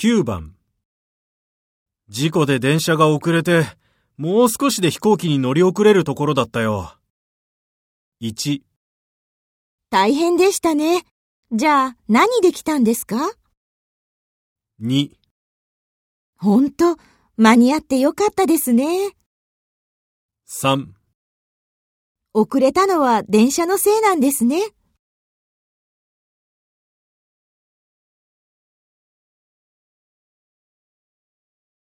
9番。事故で電車が遅れて、もう少しで飛行機に乗り遅れるところだったよ。1、 大変でしたね。じゃあ何で来たんですか？ 2、 ほんと、間に合ってよかったですね。 3 遅れたのは電車のせいなんですね。